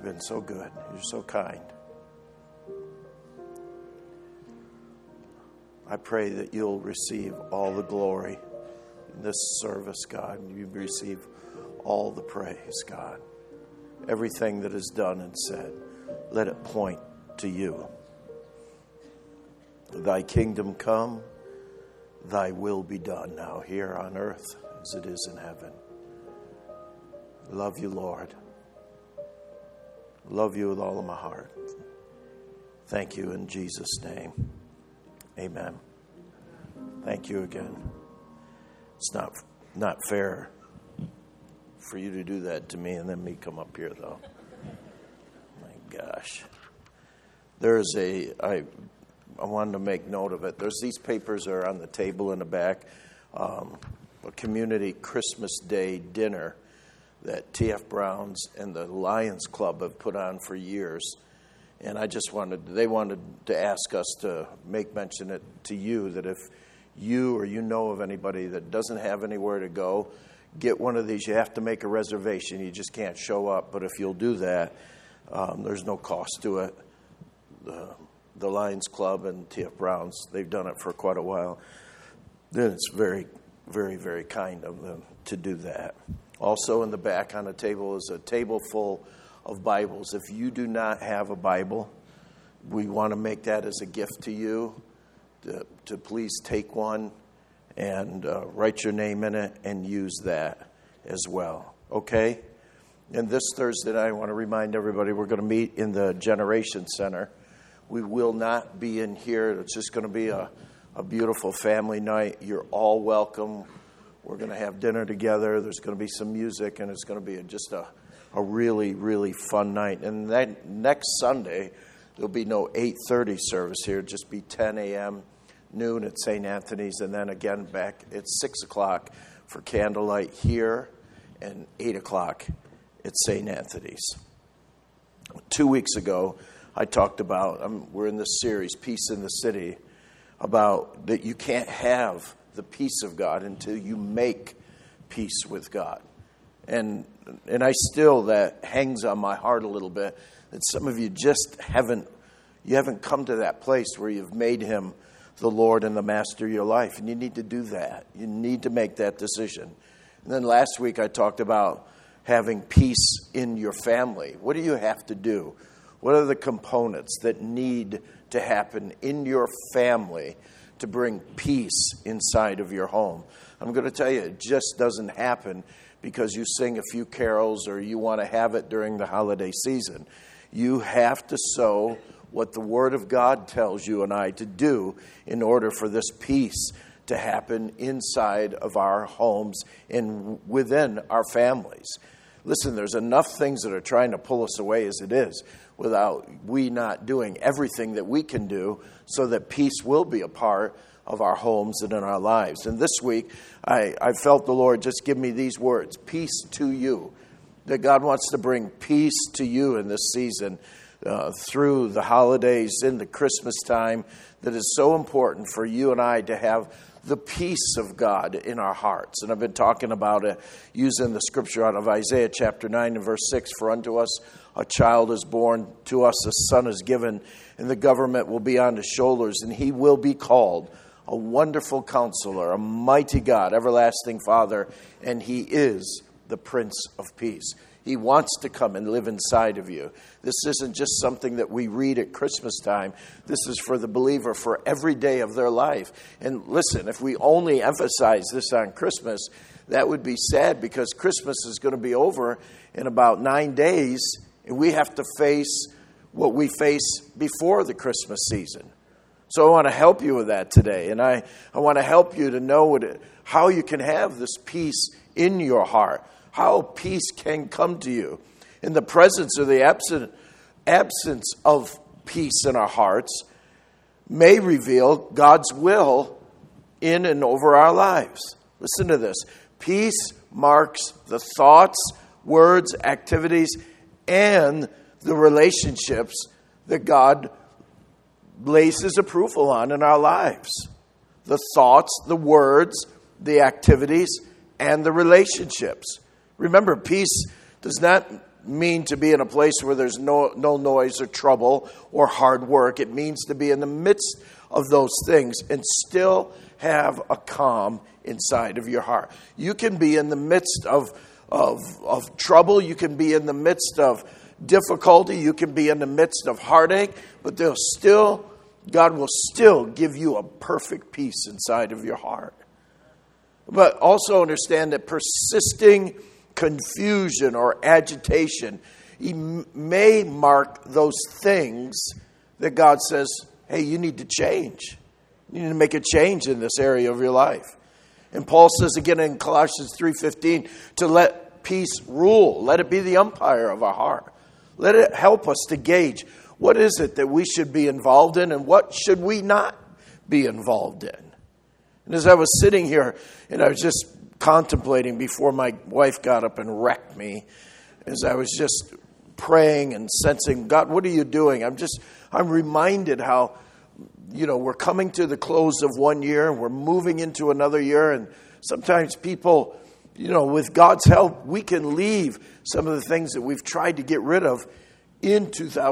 You've been so good. You're so kind. I pray that you'll receive all the glory in this service, God. And you receive all the praise, God. Everything that is done and said, let it point to you. Thy kingdom come, thy will be done now here on earth as it is in heaven. Love you, Lord. Love you with all of my heart. Thank you in Jesus' name. Amen. Thank you again. It's not fair for you to do that to me and then me come up here, though. My gosh. I wanted to make note of it. There's these papers are on the table in the back. A community Christmas Day dinner that T.F. Brown's and the Lions Club have put on for years. And they wanted to ask us to make mention it to you that if you or you know of anybody that doesn't have anywhere to go, get one of these. You have to make a reservation. You just can't show up. But if you'll do that, there's no cost to it. The Lions Club and T.F. Brown's, they've done it for quite a while. Then it's very, very, very kind of them to do that. Also in the back on the table is a table full of Bibles. If you do not have a Bible, we want to make that as a gift to you, to please take one and write your name in it and use that as well. Okay? And this Thursday night, I want to remind everybody we're going to meet in the Generation Center. We will not be in here. It's just going to be a beautiful family night. You're all welcome. We're going to have dinner together. There's going to be some music, and it's going to be just a really, really fun night. And that next Sunday, there'll be no 8:30 service here. It'll just be 10 a.m., noon at St. Anthony's, and then again back at 6 o'clock for candlelight here, and 8 o'clock at St. Anthony's. 2 weeks ago, I talked about, we're in this series, Peace in the City, about that you can't have the peace of God until you make peace with God. And that hangs on my heart a little bit, that some of you just haven't come to that place where you've made him the Lord and the master of your life. And you need to do that. You need to make that decision. And then last week I talked about having peace in your family. What do you have to do? What are the components that need to happen in your family to bring peace inside of your home? I'm going to tell you, it just doesn't happen because you sing a few carols or you want to have it during the holiday season. You have to sow what the Word of God tells you and I to do in order for this peace to happen inside of our homes and within our families. Listen, there's enough things that are trying to pull us away as it is without we not doing everything that we can do so that peace will be a part of our homes and in our lives. And this week, I felt the Lord just give me these words, peace to you. That God wants to bring peace to you in this season through the holidays, in the Christmas time, that is so important for you and I to have the peace of God in our hearts. And I've been talking about it using the scripture out of Isaiah chapter 9 and verse 6. For unto us a child is born, to us a son is given, and the government will be on his shoulders, and he will be called a wonderful counselor, a mighty God, everlasting Father, and he is the Prince of Peace. He wants to come and live inside of you. This isn't just something that we read at Christmas time. This is for the believer for every day of their life. And listen, if we only emphasize this on Christmas, that would be sad because Christmas is going to be over in about 9 days, and we have to face what we face before the Christmas season. So I want to help you with that today. And I want to help you to know how you can have this peace in your heart. How peace can come to you. In the presence or the absence of peace in our hearts may reveal God's will in and over our lives. Listen to this. Peace marks the thoughts, words, activities, and the relationships that God lays his approval on in our lives. The thoughts, the words, the activities, and the relationships. Remember, peace does not mean to be in a place where there's no noise or trouble or hard work. It means to be in the midst of those things and still have a calm inside of your heart. You can be in the midst of trouble. You can be in the midst of difficulty. You can be in the midst of heartache, but God will still give you a perfect peace inside of your heart. But also understand that persisting confusion or agitation may mark those things that God says, hey, you need to change. You need to make a change in this area of your life. And Paul says again in Colossians 3:15 to let peace rule. Let it be the umpire of our heart. Let it help us to gauge what is it that we should be involved in and what should we not be involved in. And as I was sitting here and I was just contemplating before my wife got up and wrecked me, as I was just praying and sensing, God, what are you doing? I'm reminded how, we're coming to the close of one year and we're moving into another year. And sometimes people, with God's help, we can leave some of the things that we've tried to get rid of in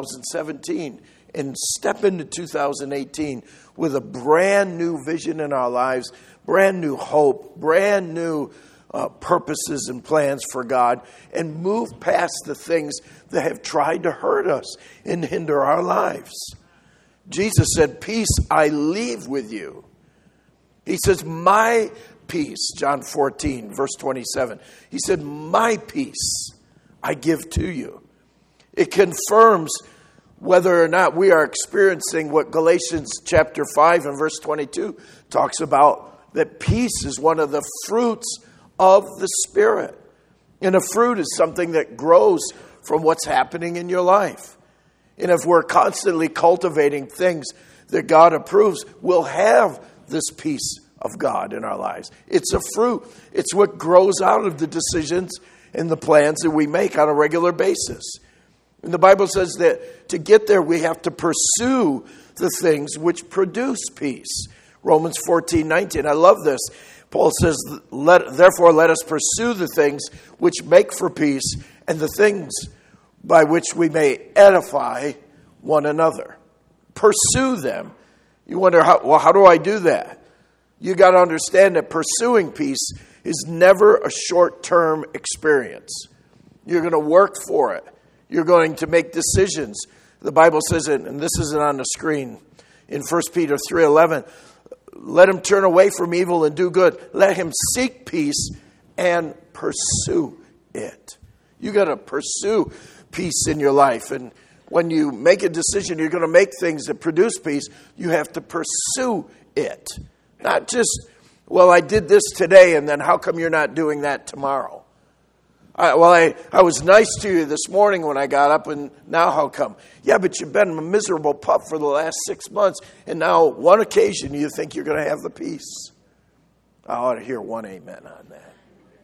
2017 and step into 2018 with a brand new vision in our lives, brand new hope, brand new purposes and plans for God, and move past the things that have tried to hurt us and hinder our lives. Jesus said, peace I leave with you. He says, my peace, John 14, verse 27. He said, my peace I give to you. It confirms whether or not we are experiencing what Galatians chapter 5 and verse 22 talks about, that peace is one of the fruits of the Spirit. And a fruit is something that grows from what's happening in your life. And if we're constantly cultivating things that God approves, we'll have this peace of God in our lives. It's a fruit. It's what grows out of the decisions and the plans that we make on a regular basis. And the Bible says that to get there, we have to pursue the things which produce peace. Romans 14:19. I love this. Paul says, therefore let us pursue the things which make for peace and the things by which we may edify one another. Pursue them. You wonder, how do I do that? You got to understand that pursuing peace is never a short-term experience. You're going to work for it. You're going to make decisions. The Bible says it, and this isn't on the screen, in 1 Peter 3:11, let him turn away from evil and do good. Let him seek peace and pursue it. You got to pursue peace in your life. And when you make a decision, you're going to make things that produce peace. You have to pursue it. Not just, well, I did this today, and then how come you're not doing that tomorrow? I was nice to you this morning when I got up, and now how come? Yeah, but you've been a miserable pup for the last 6 months, and now one occasion you think you're going to have the peace. I ought to hear one amen on that.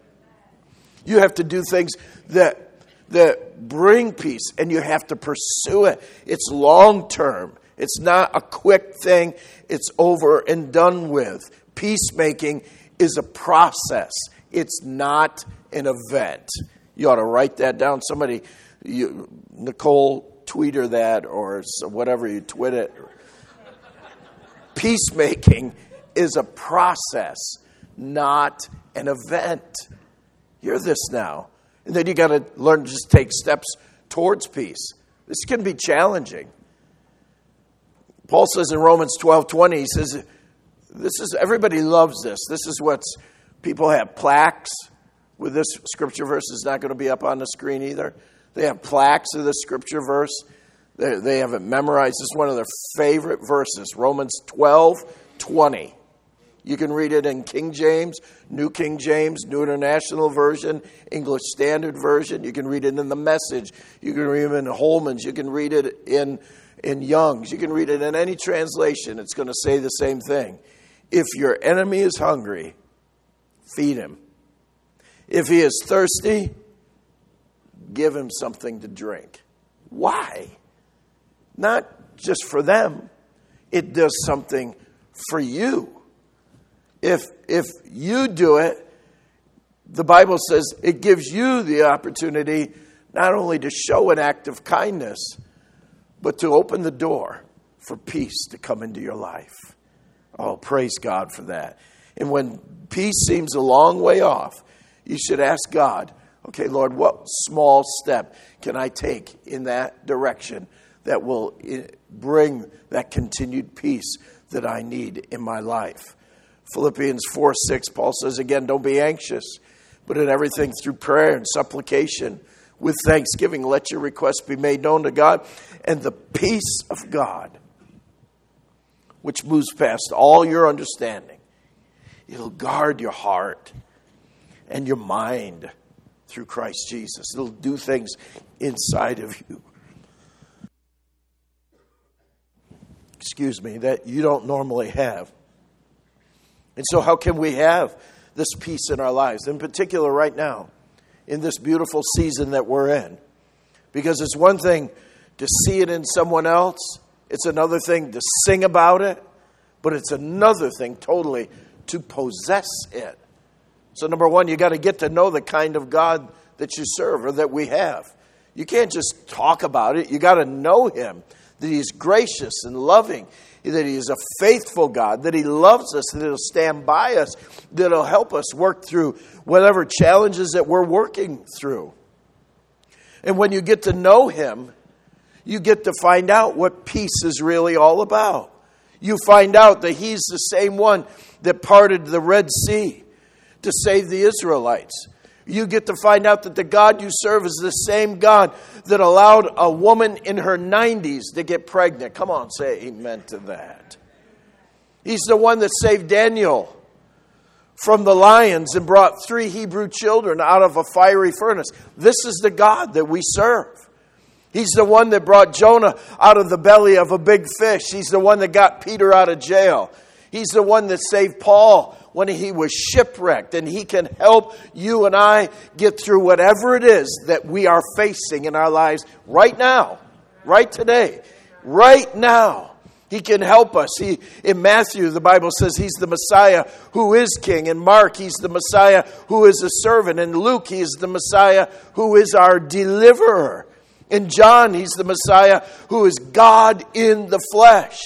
You have to do things that bring peace, and you have to pursue it. It's long term. It's not a quick thing. It's over and done with. Peacemaking is a process. It's not an event. You ought to write that down. Somebody, Nicole, tweet her that, or whatever, you tweet it. Peacemaking is a process, not an event. Hear this now. And then you got to learn to just take steps towards peace. This can be challenging. Paul says in Romans 12:20, he says, everybody loves this. This is what's, people have plaques with this scripture verse. Is not going to be up on the screen either. They have plaques of the scripture verse. They have it memorized. This is one of their favorite verses, Romans 12:20. You can read it in King James, New King James, New International Version, English Standard Version. You can read it in the Message. You can read it in Holman's. You can read it in Young's. You can read it in any translation. It's going to say the same thing. If your enemy is hungry, feed him. If he is thirsty, give him something to drink. Why? Not just for them. It does something for you. If you do it, the Bible says it gives you the opportunity not only to show an act of kindness, but to open the door for peace to come into your life. Oh, praise God for that. And when peace seems a long way off, you should ask God, okay, Lord, what small step can I take in that direction that will bring that continued peace that I need in my life? Philippians 4:6, Paul says again, don't be anxious, but in everything through prayer and supplication, with thanksgiving, let your requests be made known to God, and the peace of God, which moves past all your understanding, it'll guard your heart and your mind through Christ Jesus. It'll do things inside of you, that you don't normally have. And so how can we have this peace in our lives, in particular right now, in this beautiful season that we're in? Because it's one thing to see it in someone else. It's another thing to sing about it. But it's another thing totally to possess it. So number one, you got to get to know the kind of God that you serve or that we have. You can't just talk about it. You got to know Him, that He's gracious and loving, that He is a faithful God, that He loves us, that He'll stand by us, that He'll help us work through whatever challenges that we're working through. And when you get to know Him, you get to find out what peace is really all about. You find out that He's the same one that parted the Red Sea to save the Israelites. You get to find out that the God you serve is the same God that allowed a woman in her 90s to get pregnant. Come on, say amen to that. He's the one that saved Daniel from the lions and brought 3 Hebrew children out of a fiery furnace. This is the God that we serve. He's the one that brought Jonah out of the belly of a big fish. He's the one that got Peter out of jail. He's the one that saved Paul when he was shipwrecked. And He can help you and I get through whatever it is that we are facing in our lives right now, right today, right now. He can help us. In Matthew, the Bible says He's the Messiah who is King. In Mark, He's the Messiah who is a servant. In Luke, He is the Messiah who is our deliverer. In John, He's the Messiah who is God in the flesh.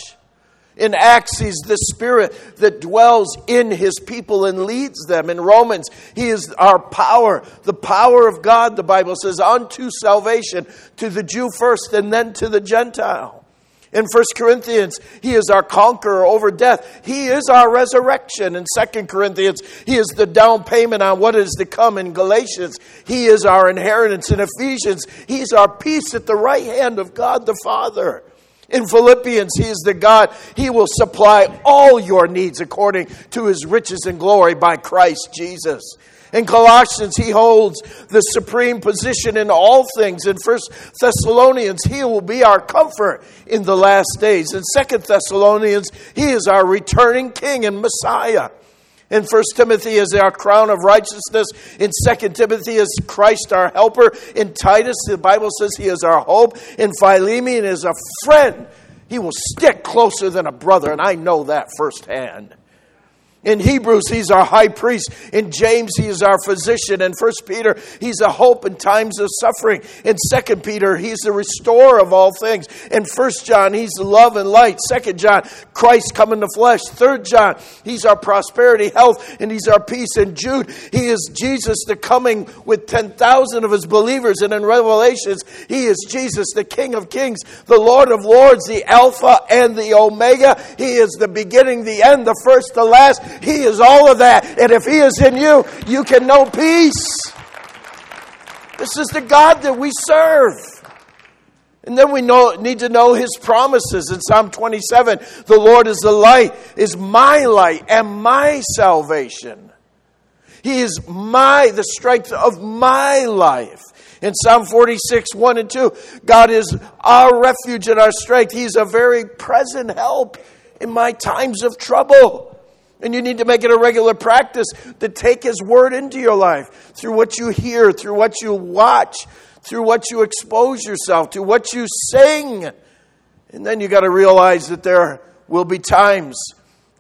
In Acts, He's the Spirit that dwells in His people and leads them. In Romans, He is our power, the power of God, the Bible says, unto salvation, to the Jew first and then to the Gentile. In 1 Corinthians, He is our conqueror over death. He is our resurrection. In 2 Corinthians, He is the down payment on what is to come. In Galatians, He is our inheritance. In Ephesians, He's our peace at the right hand of God the Father. In Philippians, He is the God. He will supply all your needs according to His riches and glory by Christ Jesus. In Colossians, He holds the supreme position in all things. In 1 Thessalonians, He will be our comfort in the last days. In 2 Thessalonians, He is our returning King and Messiah. In 1 Timothy is our crown of righteousness. In 2 Timothy is Christ our helper. In Titus, the Bible says He is our hope. In Philemon is a friend. He will stick closer than a brother, and I know that firsthand. In Hebrews, He's our high priest. In James, He is our physician. In 1 Peter, He's a hope in times of suffering. In 2 Peter, He's the restorer of all things. In 1 John, He's the love and light. 2 John, Christ come in the flesh. 3 John, He's our prosperity, health, and He's our peace. In Jude, He is Jesus, the coming with 10,000 of His believers. And in Revelations, He is Jesus, the King of kings, the Lord of lords, the Alpha and the Omega. He is the beginning, the end, the first, the last. He is all of that. And if He is in you, you can know peace. This is the God that we serve. And then we need to know His promises. In Psalm 27, the Lord is my light and my salvation. He is the strength of my life. In Psalm 46, 1 and 2, God is our refuge and our strength. He's a very present help in my times of trouble. And you need to make it a regular practice to take His word into your life through what you hear, through what you watch, through what you expose yourself to, what you sing. And then you got to realize that there will be times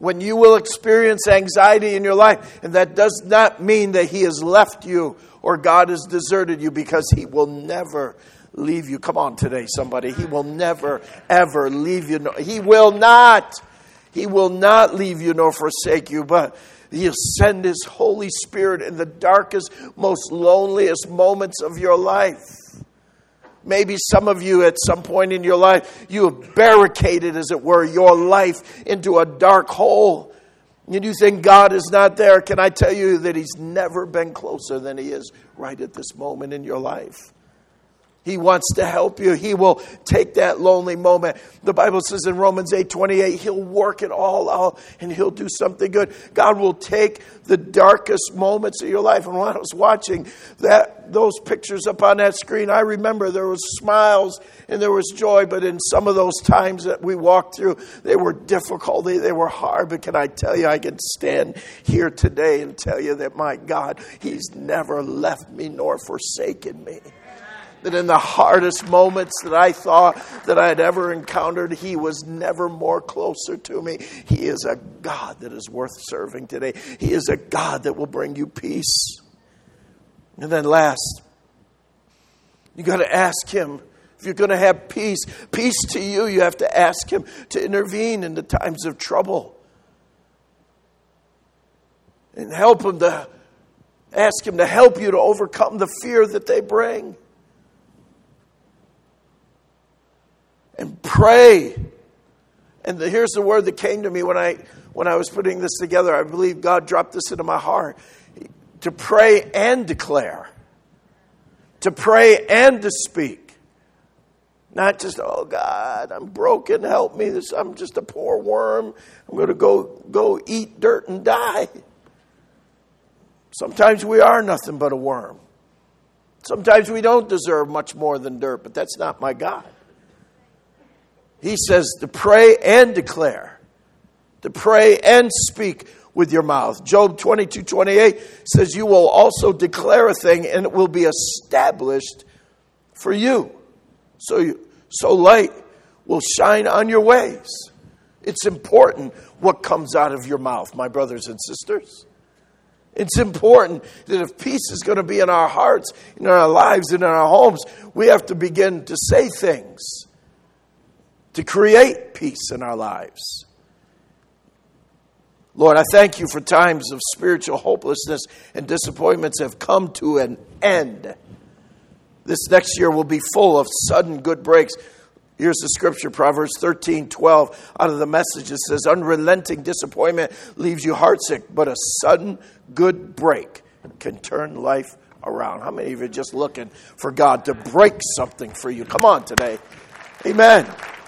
When you will experience anxiety in your life, and that does not mean that He has left you or God has deserted you, because He will never leave you. Come on today, somebody. He will never, ever leave you. He will not. He will not leave you nor forsake you, but He'll send His Holy Spirit in the darkest, most loneliest moments of your life. Maybe some of you at some point in your life, you have barricaded, as it were, your life into a dark hole. And you think God is not there. Can I tell you that He's never been closer than He is right at this moment in your life? He wants to help you. He will take that lonely moment. The Bible says in Romans 8:28, He'll work it all out and He'll do something good. God will take the darkest moments of your life. And when I was watching those pictures up on that screen, I remember there was smiles and there was joy. But in some of those times that we walked through, they were difficult. They were hard. But can I tell you, I can stand here today and tell you that my God, He's never left me nor forsaken me. That in the hardest moments that I thought that I'd ever encountered, He was never more closer to me. He is a God that is worth serving today. He is a God that will bring you peace. And then last, you got to ask Him. If you're going to have peace to you, you have to ask Him to intervene in the times of trouble. And ask Him to help you to overcome the fear that they bring. And pray. And here's the word that came to me when I was putting this together. I believe God dropped this into my heart. To pray and declare. To pray and to speak. Not just, oh God, I'm broken, help me. I'm just a poor worm. I'm going to go eat dirt and die. Sometimes we are nothing but a worm. Sometimes we don't deserve much more than dirt, but that's not my God. He says to pray and declare. To pray and speak with your mouth. Job 22:28 says you will also declare a thing and it will be established for you. So light will shine on your ways. It's important what comes out of your mouth, my brothers and sisters. It's important that if peace is going to be in our hearts, in our lives, and in our homes, we have to begin to say things to create peace in our lives. Lord, I thank you for times of spiritual hopelessness and disappointments have come to an end. This next year will be full of sudden good breaks. Here's the scripture, Proverbs 13:12. Out of the Message, it says, unrelenting disappointment leaves you heartsick, but a sudden good break can turn life around. How many of you are just looking for God to break something for you? Come on today. Amen.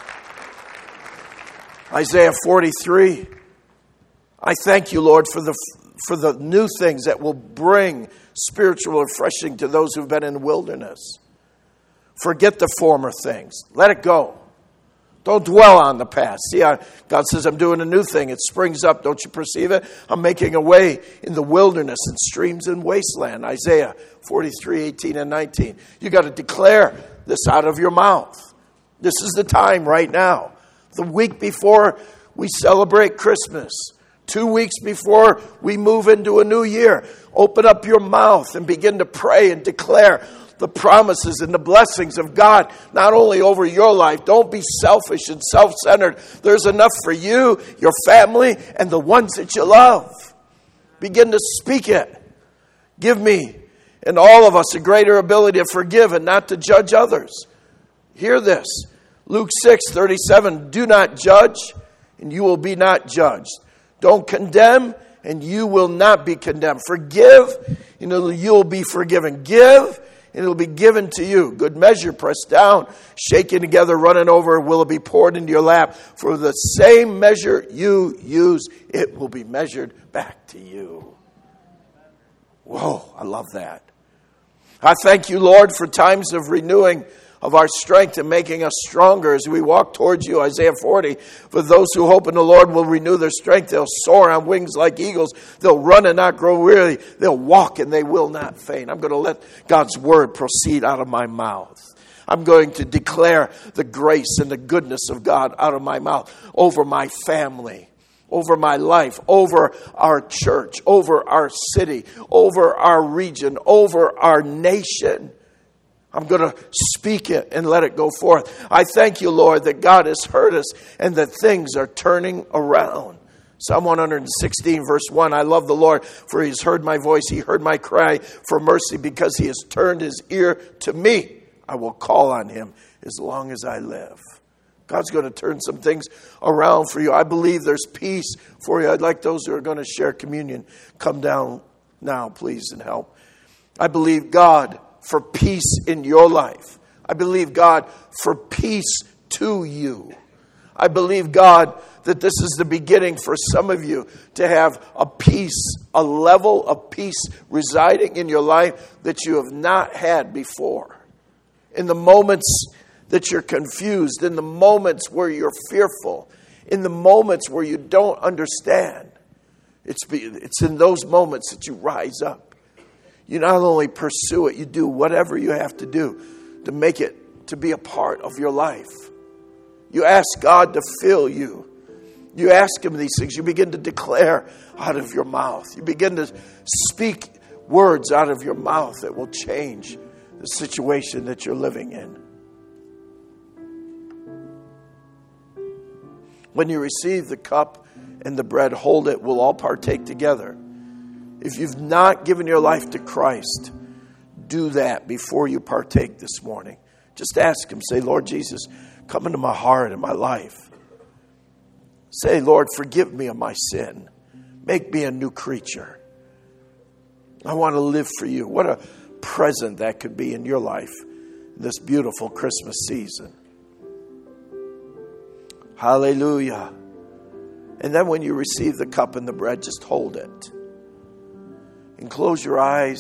Isaiah 43. I thank you, Lord, for the new things that will bring spiritual refreshing to those who've been in the wilderness. Forget the former things. Let it go. Don't dwell on the past. See, God says, I'm doing a new thing. It springs up. Don't you perceive it? I'm making a way in the wilderness and streams in wasteland. Isaiah 43:18 and 19. You got to declare this out of your mouth. This is the time right now. The week before we celebrate Christmas. 2 weeks before we move into a new year. Open up your mouth and begin to pray and declare the promises and the blessings of God, not only over your life. Don't be selfish and self-centered. There's enough for you, your family, and the ones that you love. Begin to speak it. Give me and all of us a greater ability to forgive and not to judge others. Hear this. Luke 6:37, do not judge, and you will be not judged. Don't condemn, and you will not be condemned. Forgive, and you'll be forgiven. Give, and it'll be given to you. Good measure, pressed down, shaken together, running over, will it be poured into your lap. For the same measure you use, it will be measured back to you. Whoa, I love that. I thank you, Lord, for times of renewing of our strength and making us stronger as we walk towards you. Isaiah 40, for those who hope in the Lord will renew their strength. They'll soar on wings like eagles. They'll run and not grow weary. They'll walk and they will not faint. I'm going to let God's word proceed out of my mouth. I'm going to declare the grace and the goodness of God out of my mouth over my family, over my life, over our church, over our city, over our region, over our nation. I'm going to speak it and let it go forth. I thank you, Lord, that God has heard us and that things are turning around. Psalm 116, verse 1, I love the Lord, for he has heard my voice. He heard my cry for mercy because he has turned his ear to me. I will call on him as long as I live. God's going to turn some things around for you. I believe there's peace for you. I'd like those who are going to share communion come down now, please, and help. I believe God for peace in your life. I believe God for peace to you. I believe God that this is the beginning for some of you to have a peace, a level of peace residing in your life that you have not had before. In the moments that you're confused, in the moments where you're fearful, in the moments where you don't understand, it's in those moments that you rise up. You not only pursue it, you do whatever you have to do to make it to be a part of your life. You ask God to fill you. You ask him these things. You begin to declare out of your mouth. You begin to speak words out of your mouth that will change the situation that you're living in. When you receive the cup and the bread, hold it. We'll all partake together. If you've not given your life to Christ, do that before you partake this morning. Just ask him. Say, Lord Jesus, come into my heart and my life. Say, Lord, forgive me of my sin. Make me a new creature. I want to live for you. What a present that could be in your life in this beautiful Christmas season. Hallelujah. And then when you receive the cup and the bread, just hold it. And close your eyes.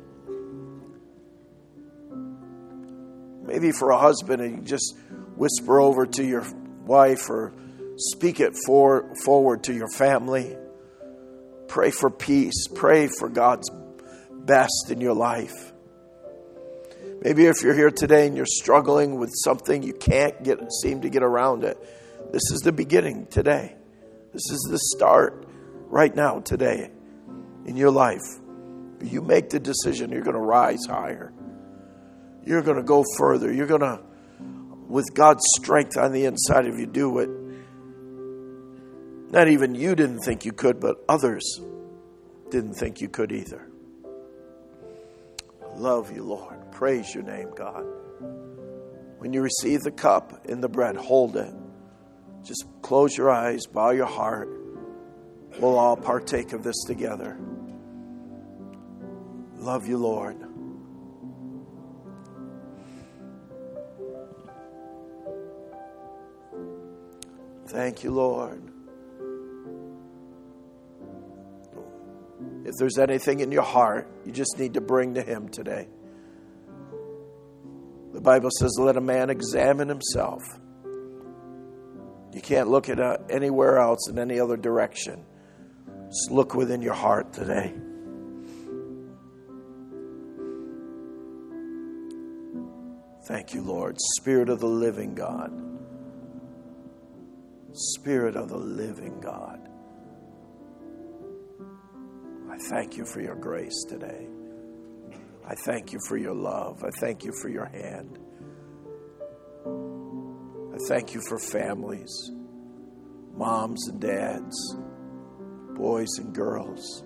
Maybe for a husband, and you just whisper over to your wife or speak it forward to your family. Pray for peace. Pray for God's best in your life. Maybe if you're here today and you're struggling with something, you can't seem to get around it. This is the beginning today. This is the start right now today in your life. You make the decision, you're going to rise higher. You're going to go further. You're going to, with God's strength on the inside of you, do what not even you didn't think you could, but others didn't think you could either. I love you, Lord. Praise your name, God. When you receive the cup and the bread, hold it. Just close your eyes, bow your heart. We'll all partake of this together. Love you, Lord. Thank you, Lord. If there's anything in your heart, you just need to bring to him today. The Bible says, let a man examine himself. You can't look at anywhere else in any other direction. Just look within your heart today. Thank you, Lord. Spirit of the living God. Spirit of the living God. I thank you for your grace today. I thank you for your love. I thank you for your hand. I thank you for families, moms and dads, boys and girls.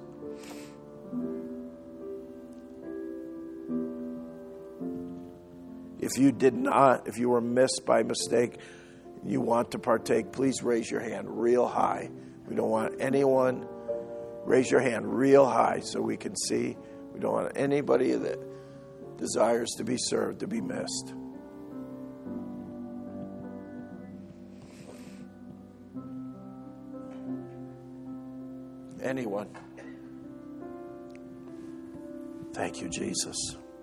If you were missed by mistake, and you want to partake, please raise your hand real high. We don't want anyone, raise your hand real high so we can see. We don't want anybody that desires to be served to be missed. Anyone? Thank you, Jesus.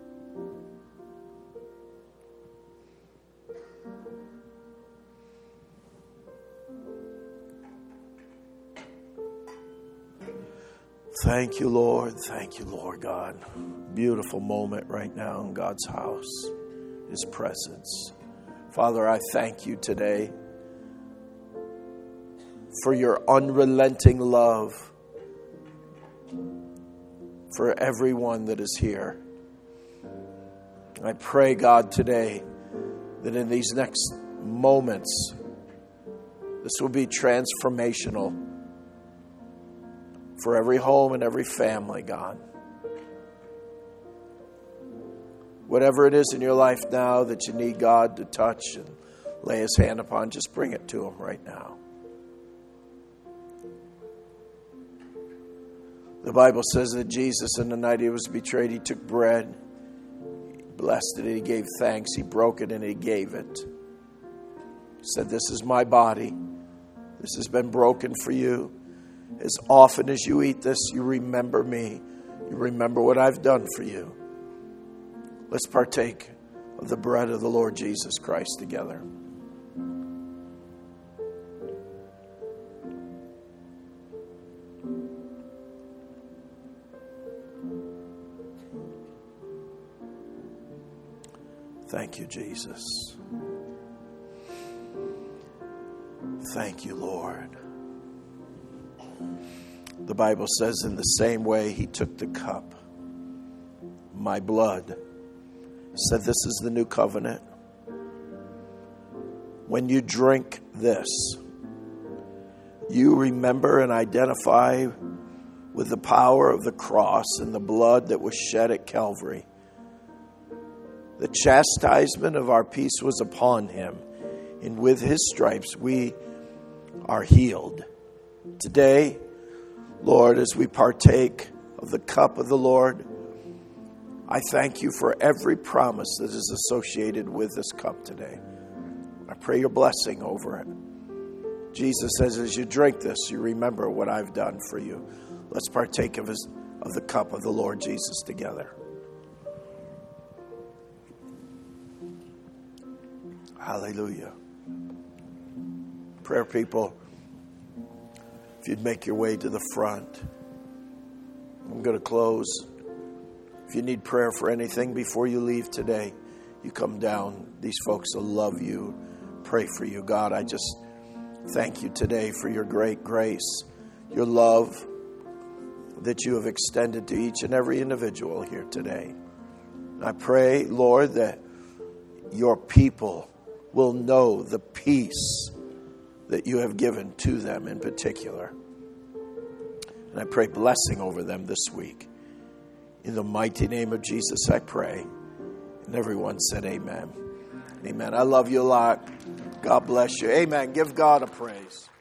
Thank you, Lord. Thank you, Lord God. Beautiful moment right now in God's house, His presence. Father, I thank you today for your unrelenting love for everyone that is here. I pray, God, today that in these next moments, this will be transformational for every home and every family, God. Whatever it is in your life now that you need God to touch and lay His hand upon, just bring it to Him right now. The Bible says that Jesus, in the night He was betrayed, He took bread, He blessed it, He gave thanks, He broke it, and He gave it. He said, "This is my body. This has been broken for you. As often as you eat this, you remember me. You remember what I've done for you." Let's partake of the bread of the Lord Jesus Christ together. Thank you, Jesus. Thank you, Lord. The Bible says in the same way He took the cup, my blood, said, "This is the new covenant. When you drink this, you remember and identify with the power of the cross and the blood that was shed at Calvary. The chastisement of our peace was upon Him, and with His stripes we are healed." Today, Lord, as we partake of the cup of the Lord, I thank you for every promise that is associated with this cup today. I pray your blessing over it. Jesus says, as you drink this, you remember what I've done for you. Let's partake of the cup of the Lord Jesus together. Hallelujah. Prayer people, if you'd make your way to the front. I'm going to close. If you need prayer for anything before you leave today, you come down. These folks will love you, pray for you. God, I just thank you today for your great grace, your love that you have extended to each and every individual here today. I pray, Lord, that your people will know the peace that you have given to them in particular. And I pray blessing over them this week. In the mighty name of Jesus, I pray. And everyone said amen. Amen. I love you a lot. God bless you. Amen. Give God a praise.